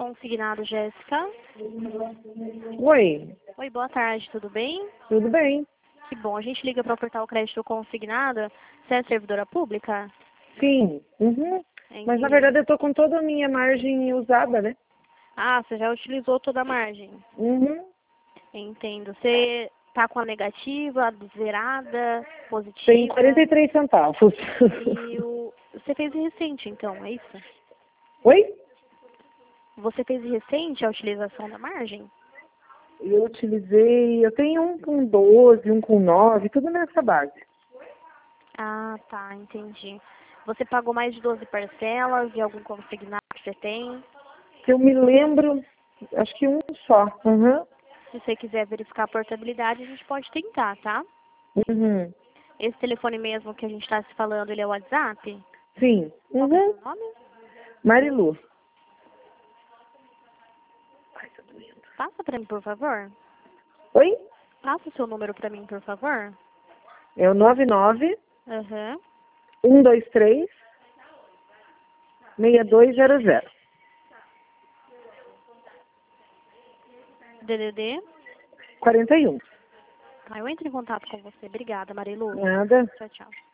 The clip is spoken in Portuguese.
consignado, Jéssica. Oi, Oi, boa tarde, tudo bem? tudo bem? Que bom, a gente liga para o portal Crédito Consignado. Você é servidora pública? Sim. Uhum. Mas na Entendi. verdade eu tô com toda a minha margem usada, né? Ah, você já utilizou toda a margem. Uhum. Entendo. Você tá com a negativa, zerada, Tem positiva? 43 centavos. Você fez recente, então, é isso? Oi? Você fez recente a utilização da margem? Eu tenho um com 12, um com 9, tudo nessa base. Ah, tá, entendi. Você pagou mais de 12 parcelas de algum consignado que você tem? Se eu me lembro, acho que um só. Uhum. Se você quiser verificar a portabilidade, a gente pode tentar, tá? Uhum. Esse telefone mesmo que a gente está se falando, ele é o WhatsApp? Sim. Qual que é o Uhum. seu nome? Marilu. Passa para mim, por favor. Oi? Passa o seu número para mim, por favor. É o 99 Aham. 123 6200. DDD. 41. Tá, eu entro em contato com você. Obrigada, Marilu. Nada. Tchau, tchau.